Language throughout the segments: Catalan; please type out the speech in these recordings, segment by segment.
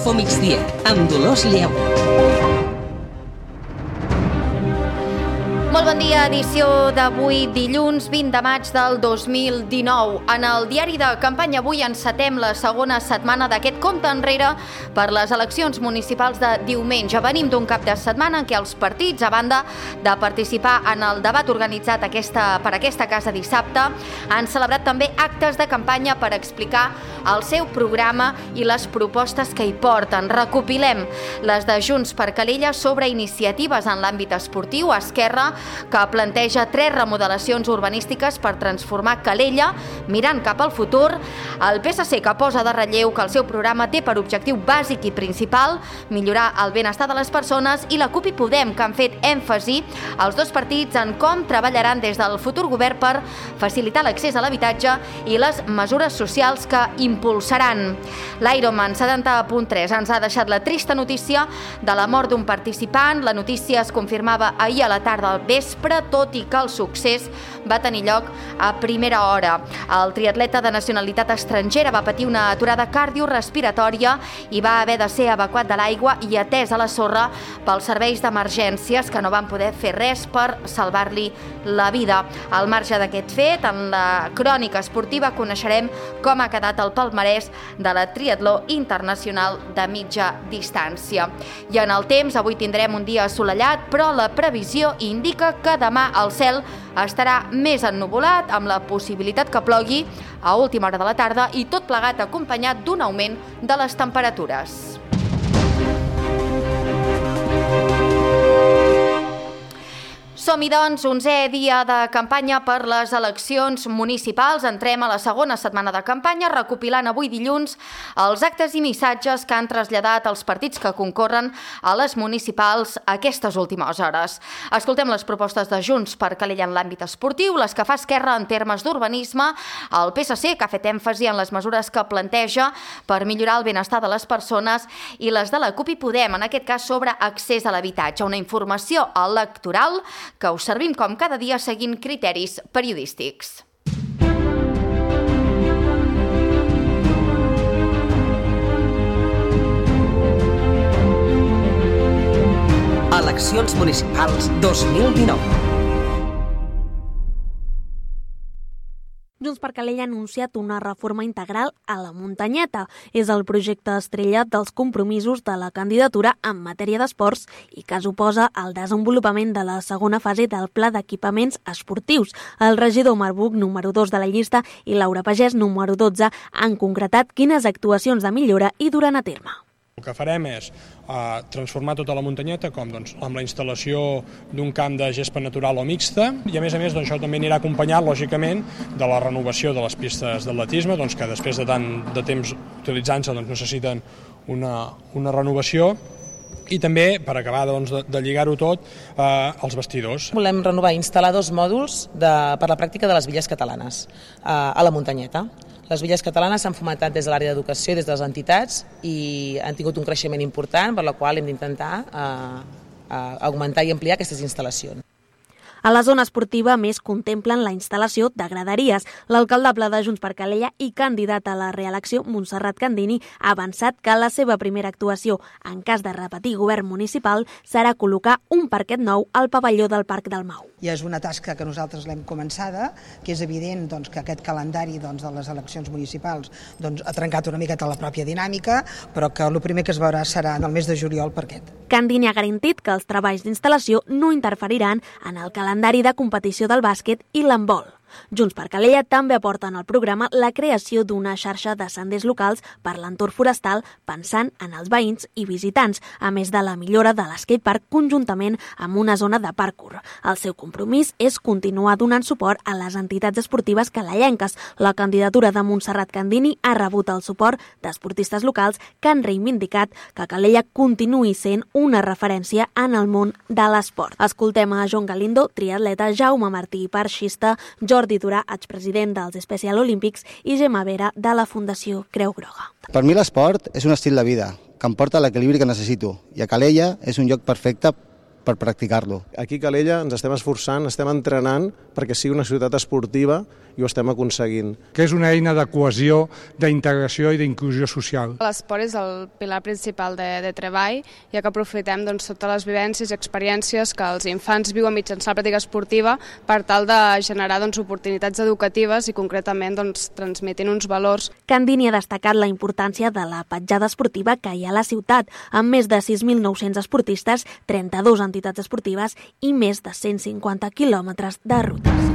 Infomigdia, amb Dolors Lleu. Molt bon dia, edició d'avui, dilluns 20 de maig del 2019. En el diari de campanya avui encetem la segona setmana d'aquest compte enrere per les eleccions municipals de diumenge. Venim d'un cap de setmana en què els partits, a banda de participar en el debat organitzat per aquesta casa dissabte, han celebrat també actes de campanya per explicar el seu programa i les propostes que hi porten. Recopilem les de Junts per Calella sobre iniciatives en l'àmbit esportiu. Esquerra, que planteja 3 remodelacions urbanístiques per transformar Calella mirant cap al futur. El PSC, que posa de relleu que el seu programa té per objectiu bàsic i principal millorar el benestar de les persones, i la CUP i Podem, que han fet èmfasi els dos partits en com treballaran des del futur govern per facilitar l'accés a l'habitatge i les mesures socials que impulsaran. L'Ironman 70.3 ens ha deixat la trista notícia de la mort d'un participant. La notícia es confirmava ahir a la tarda al vespre, tot i que el succés va tenir lloc a primera hora. El triatleta de nacionalitat estrangera va patir una aturada cardiorrespiratòria i va haver de ser evacuat de l'aigua i atès a la sorra pels serveis d'emergències, que no van poder fer res per salvar-li la vida. Al marge d'aquest fet, en la crònica esportiva coneixerem com ha quedat el palmarès de la triatló internacional de mitja distància. I en el temps, avui tindrem un dia assolellat, però la previsió indica que demà el cel estarà més ennuvolat, amb la possibilitat que plogui a última hora de la tarda, i tot plegat acompanyat d'un augment de les temperatures. Som-hi, doncs, 11è dia de campanya per les eleccions municipals. Entrem a la segona setmana de campanya, recopilant avui dilluns els actes i missatges que han traslladat els partits que concorren a les municipals aquestes últimes hores. Escoltem les propostes de Junts per Calella en l'àmbit esportiu, les que fa Esquerra en termes d'urbanisme, el PSC, que ha fet èmfasi en les mesures que planteja per millorar el benestar de les persones, i les de la CUP i Podem, en aquest cas sobre accés a l'habitatge. Una informació electoral que us servim com cada dia seguint criteris periodístics. Eleccions municipals 2019. Junts per Calella ha anunciat una reforma integral a la Muntanyeta. És el projecte estrella dels compromisos de la candidatura en matèria d'esports i que suposa el desenvolupament de la segona fase del Pla d'Equipaments Esportius. El regidor Marbuc, número 2 de la llista, i Laura Pagès, número 12, han concretat quines actuacions de millora hi duran a terme. El que farem és transformar tota la Muntanyeta amb la instal·lació d'un camp de gespa natural o mixta, i a més això també anirà acompanyat, lògicament, de la renovació de les pistes d'atletisme, que després de tant de temps utilitzant-se necessiten una renovació. I també, per acabar de lligar-ho tot, els vestidors. Volem renovar i instal·lar 2 mòduls per la pràctica de les villes catalanes a la Muntanyeta. Les villes catalanes s'han fomentat des de l'àrea d'educació i des de les entitats i han tingut un creixement important, per la qual hem d'intentar augmentar i ampliar aquestes instal·lacions. A la zona esportiva, més, contemplen la instal·lació de graderies. L'alcaldable de Junts per Calella i candidat a la reelecció, Montserrat Candini, ha avançat que la seva primera actuació, en cas de repetir govern municipal, serà col·locar un parquet nou al pavelló del Parc del Mau. I és una tasca que nosaltres l'hem començada, que és evident que aquest calendari de les eleccions municipals ha trencat una miqueta la pròpia dinàmica, però que el primer que es veurà serà en el mes de juliol parquet. Candini ha garantit que els treballs d'instal·lació no interferiran en el calendari de competició del bàsquet i l'handbol. Junts per Calella també aporten al programa la creació d'una xarxa de senders locals per l'entorn forestal, pensant en els veïns i visitants, a més de la millora de l'escatepark conjuntament amb una zona de parkour. El seu compromís és continuar donant suport a les entitats esportives calellenques. La candidatura de Montserrat Candini ha rebut el suport d'esportistes locals que han reivindicat que Calella continuï sent una referència en el món de l'esport. Escoltem a Joan Galindo, triatleta, Jaume Martí, parxista, Jordi Durà, expresident dels Special Olímpics, i Gemma Vera, de la Fundació Creu Groga. Per mi l'esport és un estil de vida que em porta l'equilibri que necessito, i a Calella és un lloc perfecte per practicar-lo. Aquí a Calella ens estem esforçant, estem entrenant perquè sigui una ciutat esportiva i ho estem aconseguint. Que és una eina de cohesió, d'integració i d'inclusió social. L'esport és el pilar principal de treball, ja que aprofitem totes les vivències i experiències que els infants viuen mitjançant la pràctica esportiva per tal de generar oportunitats educatives i concretament transmetent uns valors. Candini ha destacat la importància de la petjada esportiva que hi ha a la ciutat, amb més de 6.900 esportistes, 32 entitats esportives i més de 150 quilòmetres de rutes.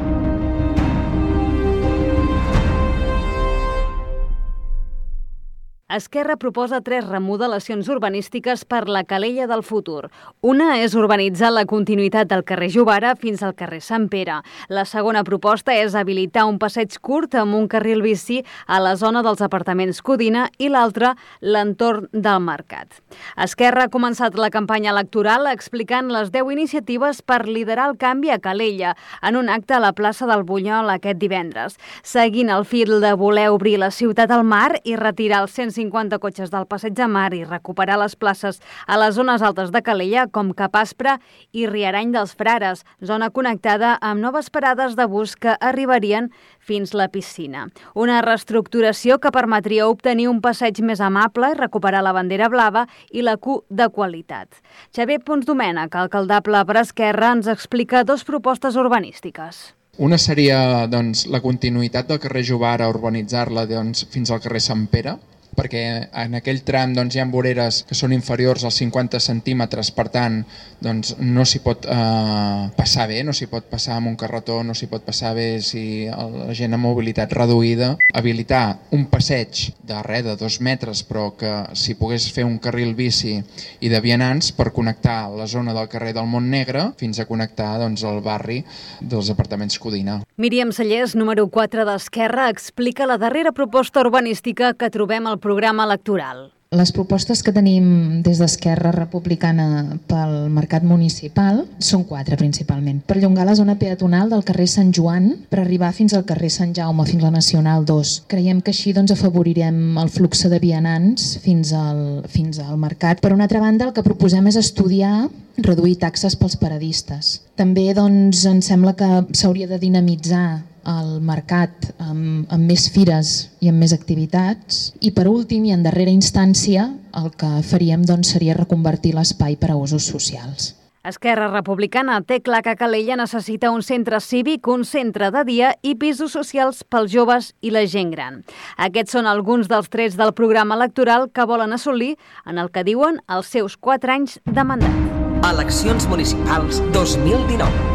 Esquerra proposa 3 remodelacions urbanístiques per la Calella del futur. Una és urbanitzar la continuïtat del carrer Jovara fins al carrer Sant Pere. La segona proposta és habilitar un passeig curt amb un carril bici a la zona dels apartaments Codina i l'altra l'entorn del mercat. Esquerra ha començat la campanya electoral explicant les 10 iniciatives per liderar el canvi a Calella en un acte a la plaça del Bunyol aquest divendres. Seguint el fil de voler obrir la ciutat al mar i retirar els 150 cotxes del passeig de mar i recuperar les places a les zones altes de Calella com Capaspre i Riarany dels Frares, zona connectada amb noves parades de bus que arribarien fins la piscina. Una reestructuració que permetria obtenir un passeig més amable i recuperar la bandera blava i la Q de qualitat. Xavier Ponsdomènech, alcaldable per Esquerra, ens explica 2 propostes urbanístiques. Una seria la continuïtat del carrer Jovara, urbanitzar-la fins al carrer Sant Pere, perquè en aquell tram hi ha voreres que són inferiors als 50 centímetres, per tant no s'hi pot passar bé, no s'hi pot passar amb un carretó, no s'hi pot passar bé si la gent amb mobilitat reduïda. Habilitar un passeig de 2 metres, però que s'hi pogués fer un carril bici i de vianants per connectar la zona del carrer del Montnegre fins a connectar el barri dels apartaments Codina. Míriam Sallés, número 4 d'Esquerra, explica la darrera proposta urbanística que trobem al programa electoral. Les propostes que tenim des d'Esquerra Republicana pel mercat municipal són 4 principalment. Perllongar la zona peatonal del carrer Sant Joan per arribar fins al carrer Sant Jaume, fins a la Nacional 2. Creiem que així afavorirem el flux de vianants fins al mercat. Per una altra banda, el que proposem és estudiar reduir taxes pels paradistes. També ens sembla que s'hauria de dinamitzar el mercat amb més fires i amb més activitats. I per últim, i en darrera instància, el que faríem seria reconvertir l'espai per a usos socials. Esquerra Republicana té clar que Calella necessita un centre cívic, un centre de dia i pisos socials pels joves i la gent gran. Aquests són alguns dels trets del programa electoral que volen assolir en el que diuen els seus 4 anys de mandat. Eleccions municipals 2019.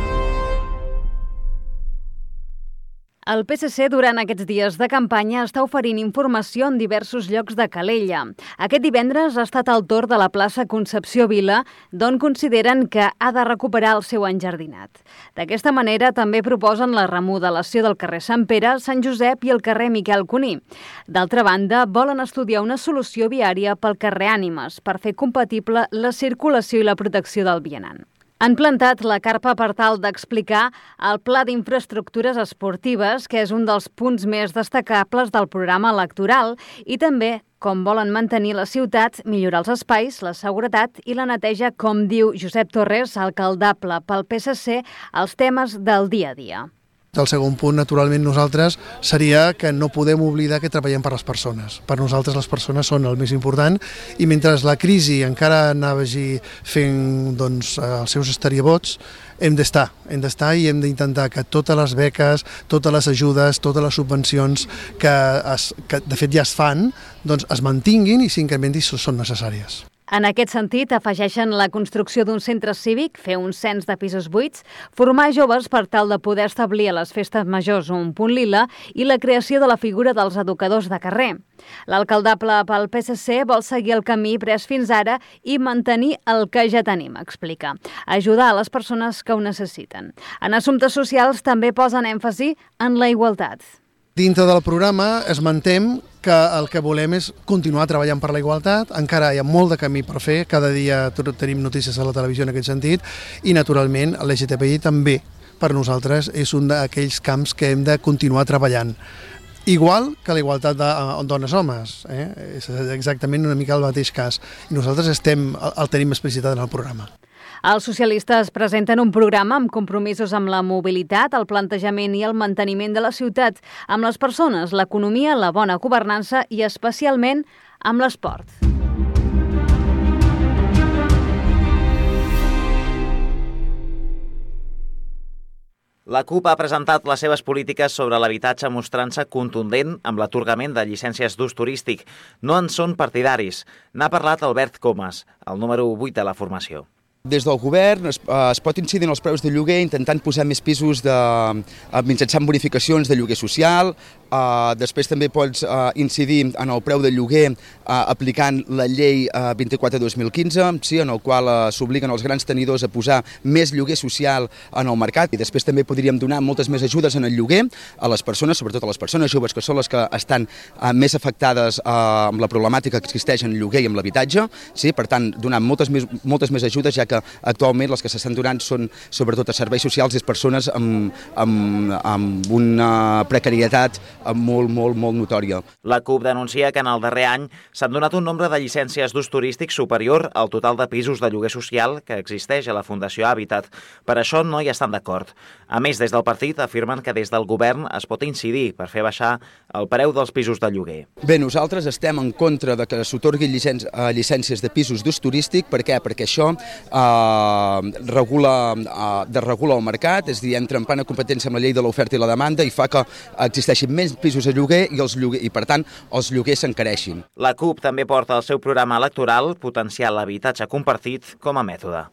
El PSC durant aquests dies de campanya està oferint informació en diversos llocs de Calella. Aquest divendres ha estat el torn de la plaça Concepció Vila, d'on consideren que ha de recuperar el seu enjardinat. D'aquesta manera també proposen la remodelació del carrer Sant Pere, Sant Josep i el carrer Miquel Cuní. D'altra banda, volen estudiar una solució viària pel carrer Ànimes per fer compatible la circulació i la protecció del vianant. Han plantat la carpa per tal d'explicar el pla d'infraestructures esportives, que és un dels punts més destacables del programa electoral, i també com volen mantenir la ciutat, millorar els espais, la seguretat i la neteja, com diu Josep Torres, alcaldable pel PSC, els temes del dia a dia. El segon punt, naturalment, nosaltres seria que no podem oblidar que treballem per les persones. Per nosaltres les persones són el més important i mentre la crisi encara vagi fent els seus estariabots, hem d'estar i hem d'intentar que totes les beques, totes les ajudes, totes les subvencions que de fet ja es fan, es mantinguin i s'incrementin si són necessàries. En aquest sentit, afegeixen la construcció d'un centre cívic, fer un cens de pisos buits, formar joves per tal de poder establir a les festes majors un punt lila i la creació de la figura dels educadors de carrer. L'alcaldable pel PSC vol seguir el camí pres fins ara i mantenir el que ja tenim, explica. Ajudar a les persones que ho necessiten. En assumptes socials també posen èmfasi en la igualtat. Dintre del programa es mantém que el que volem és continuar treballant per la igualtat, encara hi ha molt de camí per fer, cada dia tenim notícies a la televisió en aquest sentit, i naturalment l'LGTBI també per nosaltres és un d'aquells camps que hem de continuar treballant. Igual que la igualtat de dones-homes, és exactament una mica el mateix cas, i nosaltres el tenim explicitat en el programa. Els socialistes presenten un programa amb compromisos amb la mobilitat, el plantejament i el manteniment de la ciutat, amb les persones, l'economia, la bona governança i especialment amb l'esport. La CUP ha presentat les seves polítiques sobre l'habitatge mostrant-se contundent amb l'atorgament de llicències d'ús turístic. No en són partidaris. N'ha parlat Albert Comas, el número 8 de la formació. Des del govern es pot incidir en els preus de lloguer intentant posar més pisos mitjançant bonificacions de lloguer social. Després també pots incidir en el preu del lloguer aplicant la llei 24/2015, en el qual s'obliguen els grans tenidors a posar més lloguer social en el mercat. I després també podríem donar moltes més ajudes en el lloguer a les persones, sobretot a les persones joves, que són les que estan més afectades amb la problemàtica que existeix en el lloguer i amb l'habitatge. Per tant, donar moltes més ajudes, ja que actualment les que s'estan donant són sobretot a serveis socials i persones amb una precarietat molt notòria. La CUP denuncia que en el darrer any s'han donat un nombre de llicències d'ús turístic superior al total de pisos de lloguer social que existeix a la Fundació Habitat. Per això no hi estan d'acord. A més, des del partit afirmen que des del govern es pot incidir per fer baixar el preu dels pisos de lloguer. Bé, nosaltres estem en contra de que s'atorguin llicències de pisos d'ús turístic. Per què? Perquè això desregula el mercat, és a dir, entra en plena competència amb la llei de l'oferta i la demanda i fa que existeixin més pisos a lloguer i per tant, els lloguers s'encareixin. La CUP també porta al seu programa electoral potenciar l'habitatge compartit com a mètode.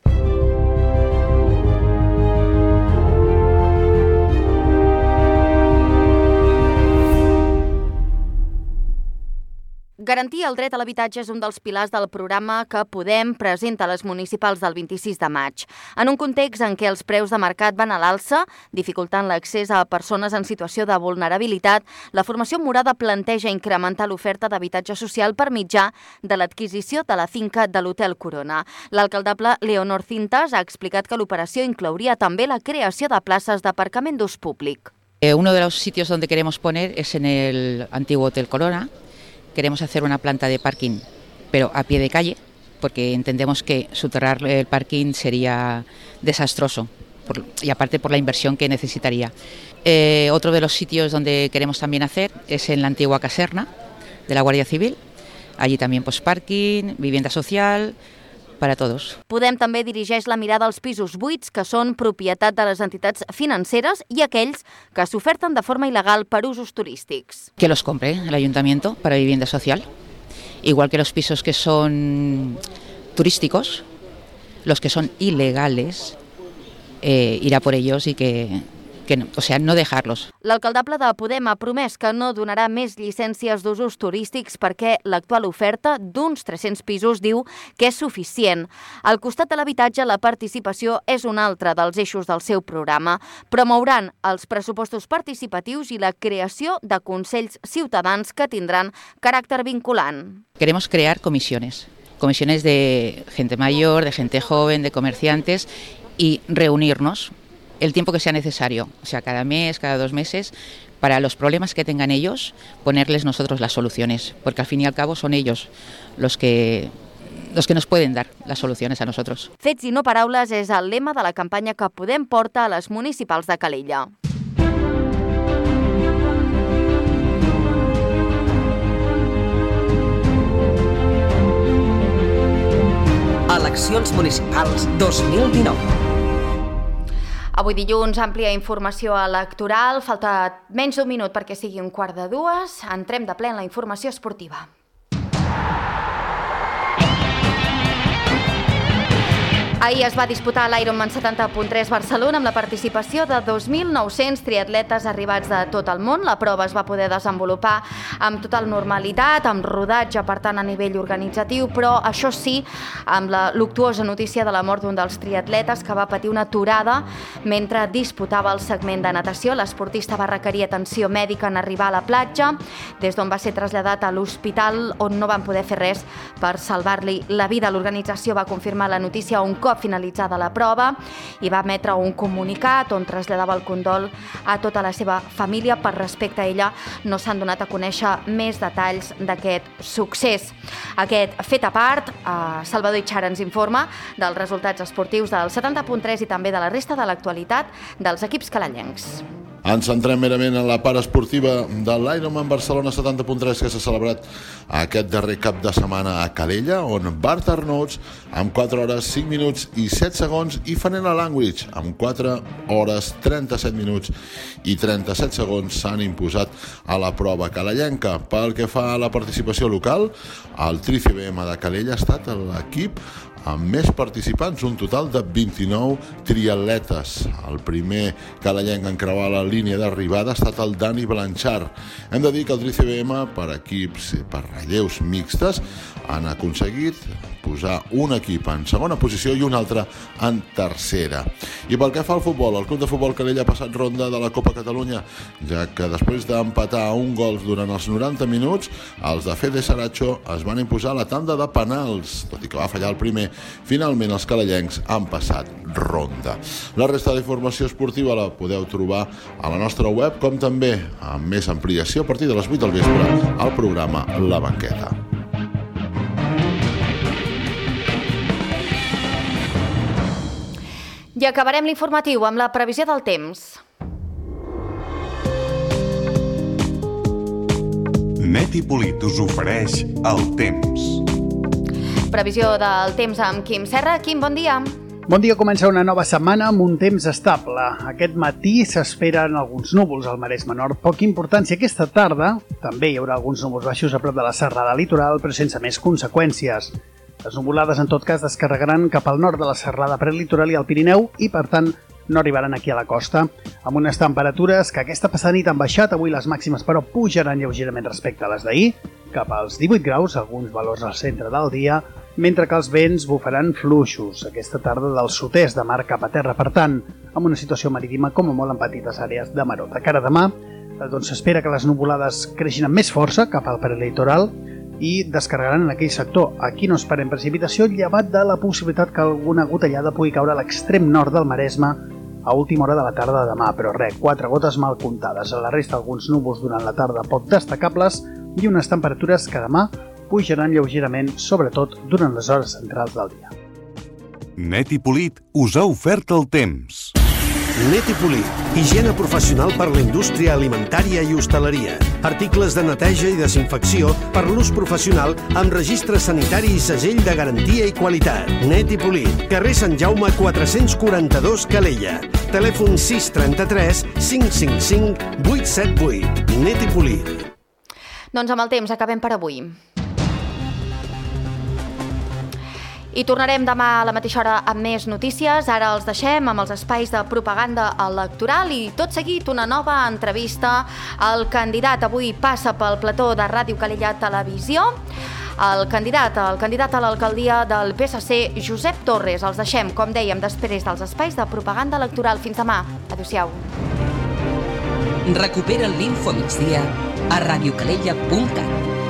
Garantir el dret a l'habitatge és un dels pilars del programa que Podem presenta a les municipals del 26 de maig. En un context en què els preus de mercat van a l'alça, dificultant l'accés a persones en situació de vulnerabilitat, la formació morada planteja incrementar l'oferta d'habitatge social per mitjà de l'adquisició de la finca de l'Hotel Corona. L'alcaldable Leonor Cintas ha explicat que l'operació inclouria també la creació de places d'aparcament d'ús públic. Uno de los sitios donde queremos poner es en el antiguo Hotel Corona. Queremos hacer una planta de parking, pero a pie de calle, porque entendemos que soterrar el parking sería desastroso, y aparte por la inversión que necesitaría. Otro de los sitios donde queremos también hacer es en la antigua caserna de la Guardia Civil. Allí también pues parking, vivienda social, para todos. Podem també dirigeix la mirada als pisos buits que són propietat de les entitats financeres i aquells que s'oferten de forma il·legal per usos turístics. Que los compre el ayuntamiento para vivienda social. Igual que los pisos que son turísticos, los que son ilegales, ir a por ellos y no dejarlos. L'alcaldable de Podem ha promès que no donarà més llicències d'usos turístics perquè l'actual oferta d'uns 300 pisos diu que és suficient. Al costat de l'habitatge, la participació és un altre dels eixos del seu programa. Promouran els pressupostos participatius i la creació de consells ciutadans que tindran caràcter vinculant. Queremos crear comisiones de gente mayor, de gente joven, de comerciantes y reunirnos el tiempo que sea necesario, o sea, cada mes, cada 2 meses, para los problemas que tengan ellos, ponerles nosotros las soluciones, porque al fin y al cabo son ellos los que nos pueden dar las soluciones a nosotros. Fets i no paraules és el lema de la campanya que Podem porta a les municipals de Calella. Eleccions municipals 2019. Avui dilluns, àmplia informació electoral. Falta menys d'un minut perquè sigui 1:45. Entrem de ple en la informació esportiva. Ahir es va disputar l'Ironman 70.3 Barcelona amb la participació de 2.900 triatletes arribats de tot el món. La prova es va poder desenvolupar amb total normalitat, amb rodatge, per tant, a nivell organitzatiu, però això sí, amb la luctuosa notícia de la mort d'un dels triatletes que va patir una aturada mentre disputava el segment de natació. L'esportista va requerir atenció mèdica en arribar a la platja, des d'on va ser traslladat a l'hospital on no van poder fer res per salvar-li la vida. L'organització va confirmar la notícia un cop cop finalitzada la prova i va emetre un comunicat on traslladava el condol a tota la seva família. Per respecte a ella no s'han donat a conèixer més detalls d'aquest succés. Aquest fet a part, Salvador Itxara ens informa dels resultats esportius del 70.3 i també de la resta de l'actualitat dels equips calellencs. Ens centrem merament en la part esportiva de l'Ironman Barcelona 70.3 que s'ha celebrat aquest darrer cap de setmana a Calella, on Bart Arnauts amb 4 hores 5 minuts i 7 segons i Fenella Langridge amb 4 hores 37 minuts i 37 segons s'han imposat a la prova calellenca. Pel que fa a la participació local, el TriCBM de Calella ha estat l'equip amb més participants, un total de 29 triatletes. El primer calellenc en creuar la línia d'arribada ha estat el Dani Blanchard. Hem de dir que el TriCBM per equips, per relleus mixtes, han aconseguit posar un equip en segona posició i un altre en tercera. I pel que fa al futbol, el Club de Futbol Calella ha passat ronda de la Copa Catalunya, ja que després d'empatar a un gol durant els 90 minuts, els de Fede Saracho es van imposar la tanda de penals, tot i que va fallar el primer. Finalment els calellencs han passat ronda. La resta d'informació esportiva la podeu trobar a la nostra web, com també amb més ampliació a partir de les 8 del vespre al programa La Banqueta. I acabarem l'informatiu amb la previsió del temps. Neti Polit us ofereix el temps. Previsió del temps amb Quim Serra. Quim, bon dia. Bon dia, comença una nova setmana amb un temps estable. Aquest matí s'esperen alguns núvols al Maresme Nord. Poca importància aquesta tarda. També hi haurà alguns núvols baixos a prop de la serrada litoral, però sense més conseqüències. Les nuvolades, en tot cas, descarregaran cap al nord de la serrada prelitoral i al Pirineu i, per tant, no arribaran aquí a la costa. Amb unes temperatures que aquesta passada nit han baixat, avui les màximes, però pujaran lleugerament respecte a les d'ahir, cap als 18 graus, alguns valors al centre del dia, mentre que els vents bufaran fluixos aquesta tarda del sud-est de mar cap a terra, per tant, amb una situació marítima com a molt en petites àrees de maró. De cara a demà, doncs s'espera que les nuvolades creixin amb més força cap al prelitoral i descarregaran en aquell sector. Aquí no esperem precipitació, llevat de la possibilitat que alguna gotellada pugui caure a l'extrem nord del Maresme a última hora de la tarda de demà, però res, 4 gotes mal comptades. A la resta, alguns núvols durant la tarda poc destacables i unes temperatures que demà pujaran lleugerament, sobretot durant les hores centrals del dia. Neti Polit us ha ofert el temps. Neti Polit, higiene professional per la indústria alimentària i hostaleria. Articles de neteja i desinfecció per l'ús professional amb registre sanitari i segell de garantia i qualitat. Neti Polit, carrer Sant Jaume 442 Calella. Telèfon 633 555 878. Neti Polit. Doncs amb el temps acabem per avui. I tornarem demà a la mateixa hora amb més notícies. Ara els deixem amb els espais de propaganda electoral i tot seguit una nova entrevista. El candidat avui passa pel plató de Ràdio Calella Televisió. El candidat a l'alcaldia del PSC, Josep Torres. Els deixem, com dèiem, després dels espais de propaganda electoral. Fins demà. Adéu-siau. Recupera l'Info Migdia a radiocalella.cat.